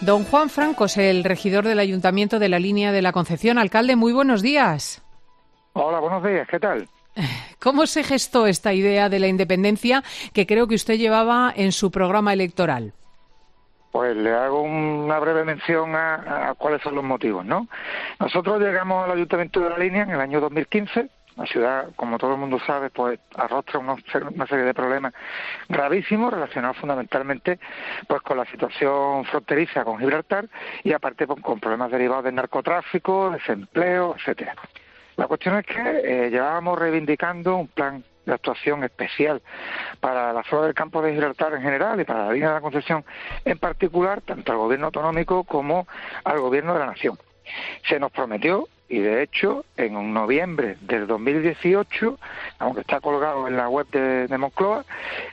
Don Juan Francos, el regidor del Ayuntamiento de la Línea de la Concepción. Alcalde, muy buenos días. Hola, buenos días, ¿qué tal? ¿Cómo se gestó esta idea de la independencia que creo que usted llevaba en su programa electoral? Pues le hago una breve mención a cuáles son los motivos, ¿no? Nosotros llegamos al Ayuntamiento de la Línea en el año 2015. La ciudad, como todo el mundo sabe, pues arrastra una serie de problemas gravísimos relacionados fundamentalmente pues con la situación fronteriza con Gibraltar y aparte pues, con problemas derivados del narcotráfico, desempleo, etcétera. La cuestión es que llevábamos reivindicando un plan de actuación especial para la zona del campo de Gibraltar en general y para la Línea de la Concepción en particular, tanto al gobierno autonómico como al gobierno de la nación. Se nos prometió, y de hecho en noviembre del 2018, aunque está colgado en la web de Moncloa,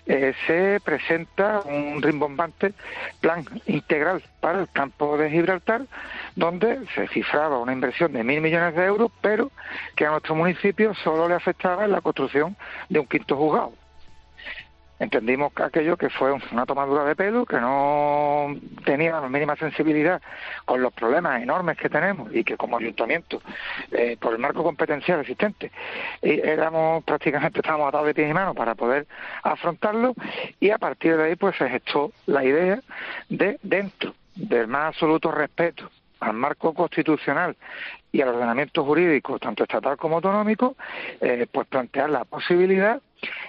se presenta un rimbombante plan integral para el campo de Gibraltar, donde se cifraba una inversión de 1.000 millones de euros, pero que a nuestro municipio solo le afectaba la construcción de un quinto juzgado. Entendimos que aquello que fue una tomadura de pelo, que no tenía la mínima sensibilidad con los problemas enormes que tenemos y que como ayuntamiento, por el marco competencial existente, estábamos atados de pies y manos para poder afrontarlo, y a partir de ahí pues se gestó la idea de, dentro del más absoluto respeto al marco constitucional y al ordenamiento jurídico, tanto estatal como autonómico, pues plantear la posibilidad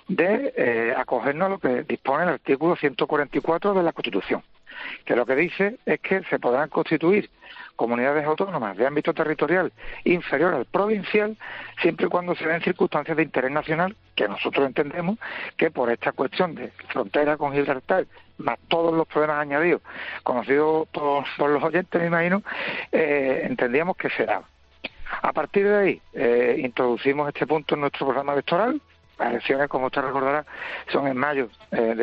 de acogernos a lo que dispone el artículo 144 de la Constitución, que lo que dice es que se podrán constituir comunidades autónomas de ámbito territorial inferior al provincial siempre y cuando se den circunstancias de interés nacional, que nosotros entendemos que por esta cuestión de frontera con Gibraltar, más todos los problemas añadidos, conocidos por los oyentes, me imagino, entendíamos que se daba. A partir de ahí, introducimos este punto en nuestro programa electoral. Las elecciones, como usted recordará, son en mayo de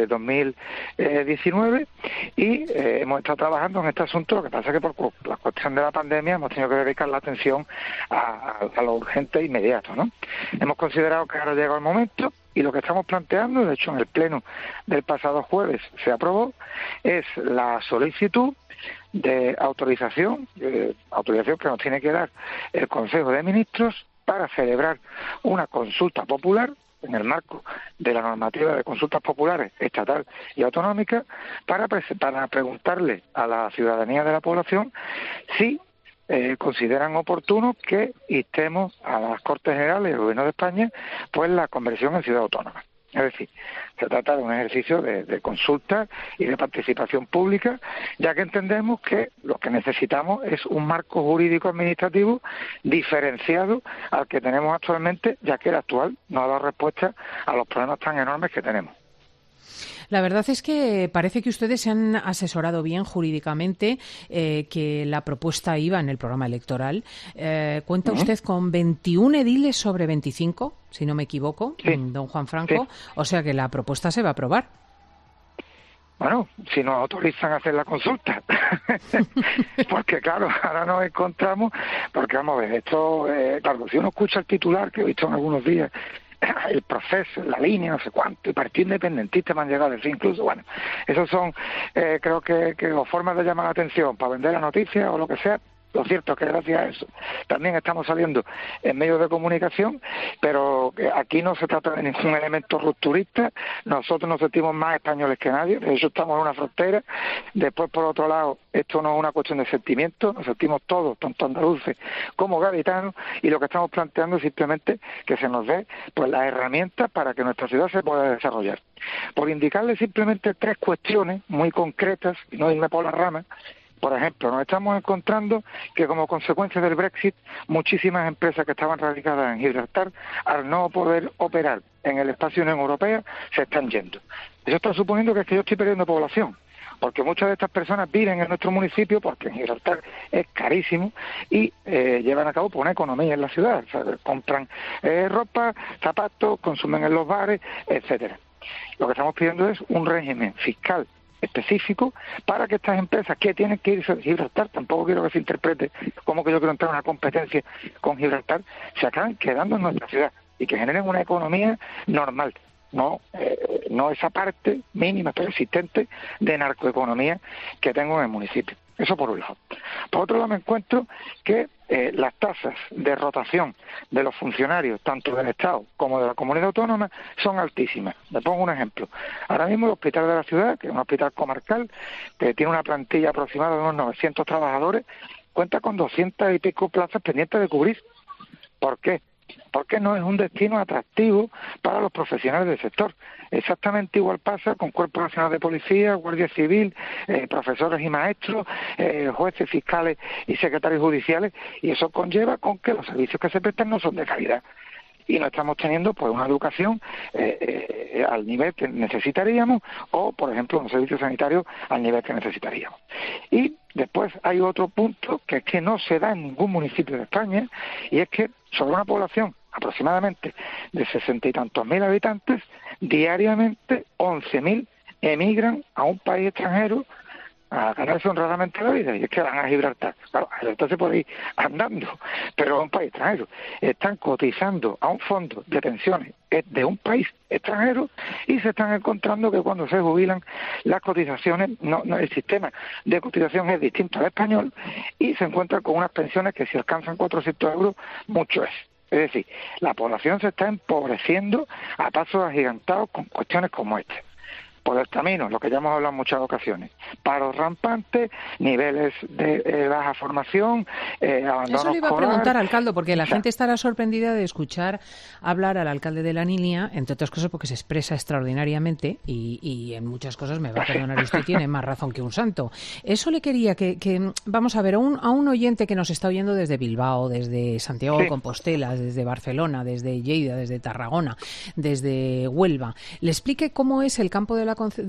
2019 y hemos estado trabajando en este asunto. Lo que pasa es que por la cuestión de la pandemia hemos tenido que dedicar la atención a lo urgente e inmediato, ¿no? Hemos considerado que ahora llega el momento y lo que estamos planteando, de hecho en el pleno del pasado jueves se aprobó, es la solicitud de autorización que nos tiene que dar el Consejo de Ministros para celebrar una consulta popular en el marco de la normativa de consultas populares estatal y autonómica para preguntarle a la ciudadanía de la población si consideran oportuno que instemos a las Cortes Generales y al Gobierno de España pues la conversión en ciudad autónoma. Es decir, se trata de un ejercicio de consulta y de participación pública, ya que entendemos que lo que necesitamos es un marco jurídico administrativo diferenciado al que tenemos actualmente, ya que el actual no ha dado respuesta a los problemas tan enormes que tenemos. La verdad es que parece que ustedes se han asesorado bien jurídicamente, que la propuesta iba en el programa electoral. Cuenta usted con 21 ediles sobre 25, si no me equivoco, sí, don Juan Franco. Sí. O sea que la propuesta se va a aprobar. Bueno, si nos autorizan a hacer la consulta. Porque claro, ahora nos encontramos, porque vamos a ver, esto, claro, si uno escucha el titular que he visto en algunos días, el proceso, la línea, no sé cuánto, y partido independentista me han llegado a decir incluso, bueno, esos son, creo que formas de llamar la atención para vender la noticia o lo que sea. Lo cierto es que gracias a eso también estamos saliendo en medios de comunicación, pero aquí no se trata de ningún elemento rupturista. Nosotros nos sentimos más españoles que nadie, de hecho estamos en una frontera. Después, por otro lado, esto no es una cuestión de sentimientos, nos sentimos todos, tanto andaluces como gaditanos, y lo que estamos planteando es simplemente que se nos dé pues las herramientas para que nuestra ciudad se pueda desarrollar. Por indicarle simplemente 3 cuestiones muy concretas, y no irme por las ramas. Por ejemplo, nos estamos encontrando que como consecuencia del Brexit, muchísimas empresas que estaban radicadas en Gibraltar, al no poder operar en el espacio Unión Europea, se están yendo. Eso está suponiendo que es que yo estoy perdiendo población, porque muchas de estas personas viven en nuestro municipio, porque en Gibraltar es carísimo, y llevan a cabo una economía en la ciudad. O sea, compran ropa, zapatos, consumen en los bares, etcétera. Lo que estamos pidiendo es un régimen fiscal específico para que estas empresas que tienen que irse de Gibraltar, tampoco quiero que se interprete como que yo quiero entrar en una competencia con Gibraltar, se acaben quedando en nuestra ciudad y que generen una economía normal, no esa parte mínima pero existente de narcoeconomía que tengo en el municipio. Eso por un lado. Por otro lado me encuentro que las tasas de rotación de los funcionarios, tanto del Estado como de la comunidad autónoma, son altísimas. Le pongo un ejemplo. Ahora mismo el hospital de la ciudad, que es un hospital comarcal, que tiene una plantilla aproximada de unos 900 trabajadores, cuenta con 200 y pico plazas pendientes de cubrir. ¿Por qué? Porque no es un destino atractivo para los profesionales del sector. Exactamente igual pasa con Cuerpo Nacional de Policía, Guardia Civil, profesores y maestros, jueces, fiscales y secretarios judiciales, y eso conlleva con que los servicios que se prestan no son de calidad. Y no estamos teniendo pues una educación al nivel que necesitaríamos, o por ejemplo un servicio sanitario al nivel que necesitaríamos. Y después hay otro punto que es que no se da en ningún municipio de España, y es que sobre una población aproximadamente de 60 y tantos mil habitantes, diariamente 11.000 emigran a un país extranjero a ganarse honradamente la vida, y es que van a Gibraltar. Claro, a Gibraltar se puede ir andando, pero a un país extranjero. Están cotizando a un fondo de pensiones de un país extranjero y se están encontrando que cuando se jubilan las cotizaciones, el sistema de cotización es distinto al español, y se encuentran con unas pensiones que si alcanzan 400 euros, mucho es. Es decir, la población se está empobreciendo a pasos agigantados con cuestiones como esta. Por el camino, lo que ya hemos hablado en muchas ocasiones, paros rampantes, niveles de baja formación, abandono Eso le iba a escolar. preguntar, alcalde, porque la gente estará sorprendida de escuchar hablar al alcalde de La Línea, entre otras cosas porque se expresa extraordinariamente y en muchas cosas, me va a perdonar usted, tiene más razón que un santo. Eso le quería que vamos a ver, a un oyente que nos está oyendo desde Bilbao, desde Santiago de Compostela, desde Barcelona, desde Lleida, desde Tarragona, desde Huelva, le explique cómo es el campo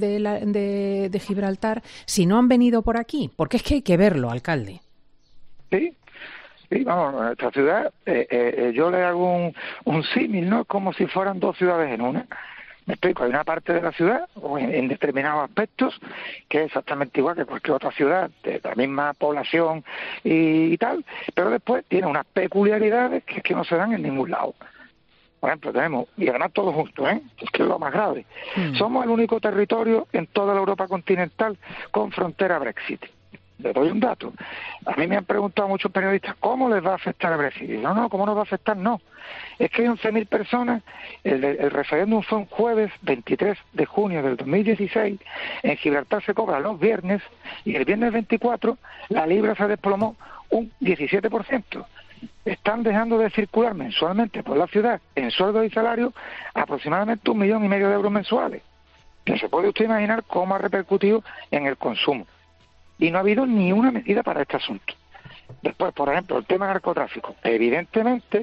de Gibraltar si no han venido por aquí, porque es que hay que verlo, alcalde. Sí, vamos, nuestra ciudad, yo le hago un símil, ¿no? Como si fueran dos ciudades en una. Me explico, hay una parte de la ciudad, o en determinados aspectos, que es exactamente igual que cualquier otra ciudad, de la misma población y tal, pero después tiene unas peculiaridades que no se dan en ningún lado. Por ejemplo, tenemos, y además todos juntos, es que es lo más grave, somos el único territorio en toda la Europa continental con frontera Brexit. Le doy un dato. A mí me han preguntado muchos periodistas, ¿cómo les va a afectar el Brexit? Y no, ¿cómo nos va a afectar? No. Es que hay 11.000 personas, el referéndum fue un jueves 23 de junio del 2016, en Gibraltar se cobra los viernes, y el viernes 24 la libra se desplomó un 17%. Están dejando de circular mensualmente por la ciudad en sueldos y salarios aproximadamente 1,5 millones de euros mensuales. Que se puede usted imaginar cómo ha repercutido en el consumo. Y no ha habido ni una medida para este asunto. Después, por ejemplo, el tema del narcotráfico. Evidentemente,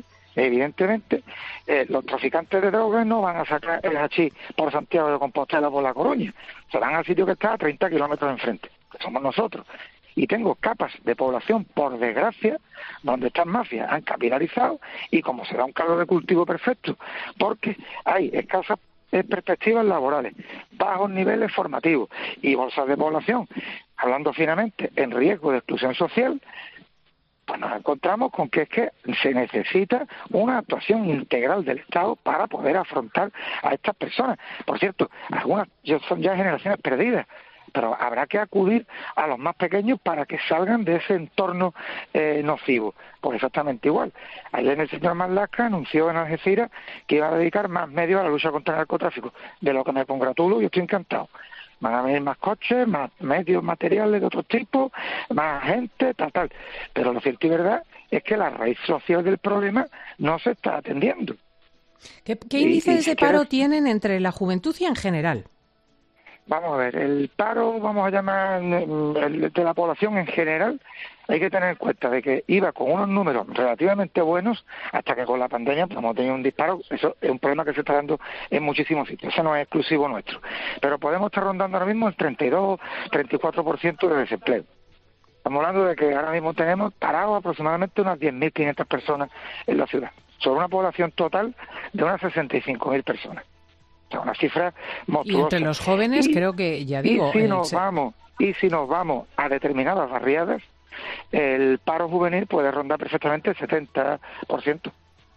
los traficantes de drogas no van a sacar el hachís por Santiago de Compostela o por La Coruña. Se van al sitio que está a 30 kilómetros enfrente, que somos nosotros. Y tengo capas de población, por desgracia, donde estas mafias han capitalizado, y como se da un caldo de cultivo perfecto, porque hay escasas perspectivas laborales, bajos niveles formativos y bolsas de población, hablando finamente, en riesgo de exclusión social, pues nos encontramos con que es que se necesita una actuación integral del Estado para poder afrontar a estas personas. Por cierto, algunas son ya generaciones perdidas, pero habrá que acudir a los más pequeños para que salgan de ese entorno nocivo. Pues exactamente igual. Ayer el señor Marlaska anunció en Algeciras que iba a dedicar más medios a la lucha contra el narcotráfico, de lo que me congratulo y estoy encantado. Van a venir más coches, más medios materiales de otro tipo, más gente, tal. Pero lo cierto y verdad es que la raíz social del problema no se está atendiendo. ¿Qué índices de paro tienen entre la juventud y en general? Vamos a ver, el paro, vamos a llamar, de la población en general, hay que tener en cuenta de que iba con unos números relativamente buenos hasta que con la pandemia pues, hemos tenido un disparo. Eso es un problema que se está dando en muchísimos sitios, eso no es exclusivo nuestro. Pero podemos estar rondando ahora mismo el 32-34% de desempleo. Estamos hablando de que ahora mismo tenemos parados aproximadamente unas 10.500 personas en la ciudad, sobre una población total de unas 65.000 personas. O sea, una cifra monstruosa. Y entre los jóvenes, creo que, ya digo... Y si nos vamos a determinadas barriadas, el paro juvenil puede rondar perfectamente el 70%.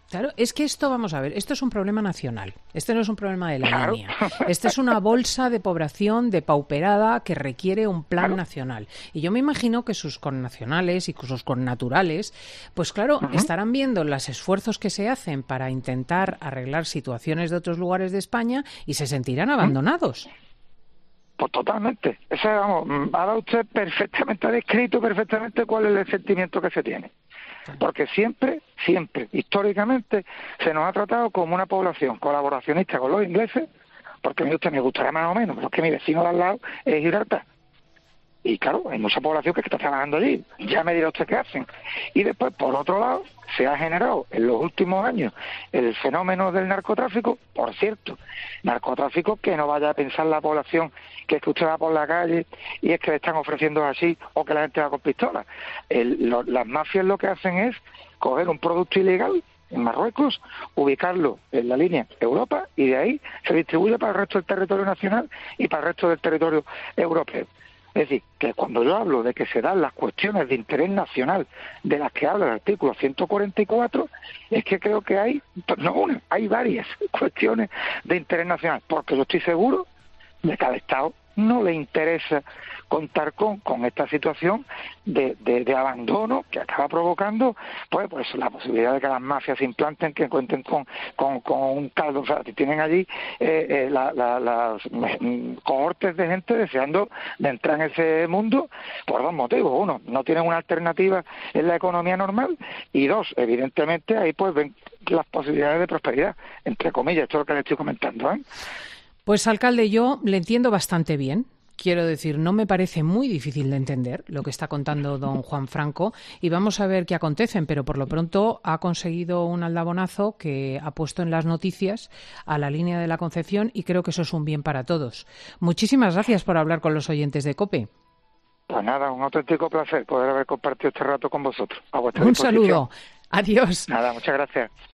Claro, es que esto, vamos a ver, esto es un problema nacional. Este no es un problema de la línea. Este es una bolsa de población depauperada que requiere un plan nacional. Y yo me imagino que sus connacionales y sus connaturales, pues claro, estarán viendo los esfuerzos que se hacen para intentar arreglar situaciones de otros lugares de España y se sentirán abandonados. Pues totalmente. Vamos, ha dado usted perfectamente, ha descrito perfectamente cuál es el sentimiento que se tiene. Porque siempre, históricamente, se nos ha tratado como una población colaboracionista con los ingleses, porque me gustará más o menos, pero es que mi vecino de al lado es Gibraltar. Y claro, hay mucha población que está trabajando allí, ya me dirá usted qué hacen. Y después, por otro lado, se ha generado en los últimos años el fenómeno del narcotráfico, por cierto, narcotráfico que no vaya a pensar la población que es que usted va por la calle y es que le están ofreciendo así o que la gente va con pistolas. Las mafias lo que hacen es coger un producto ilegal en Marruecos, ubicarlo en la línea Europa y de ahí se distribuye para el resto del territorio nacional y para el resto del territorio europeo. Es decir, que cuando yo hablo de que se dan las cuestiones de interés nacional de las que habla el artículo 144, es que creo que hay, no una, hay varias cuestiones de interés nacional, porque yo estoy seguro de que al Estado no le interesa contar con esta situación de abandono que acaba provocando pues la posibilidad de que las mafias se implanten, que cuenten con un caldo. O sea, tienen allí las cohortes de gente deseando de entrar en ese mundo por dos motivos. Uno, no tienen una alternativa en la economía normal, y dos, evidentemente ahí pues ven las posibilidades de prosperidad, entre comillas. Esto es lo que le estoy comentando, ¿eh? Pues, alcalde, yo le entiendo bastante bien. Quiero decir, no me parece muy difícil de entender lo que está contando don Juan Franco, y vamos a ver qué acontecen, pero por lo pronto ha conseguido un aldabonazo que ha puesto en las noticias a la línea de la Concepción, y creo que eso es un bien para todos. Muchísimas gracias por hablar con los oyentes de COPE. Pues nada, un auténtico placer poder haber compartido este rato con vosotros. A vuestra disposición. Un saludo. Adiós. Nada, muchas gracias.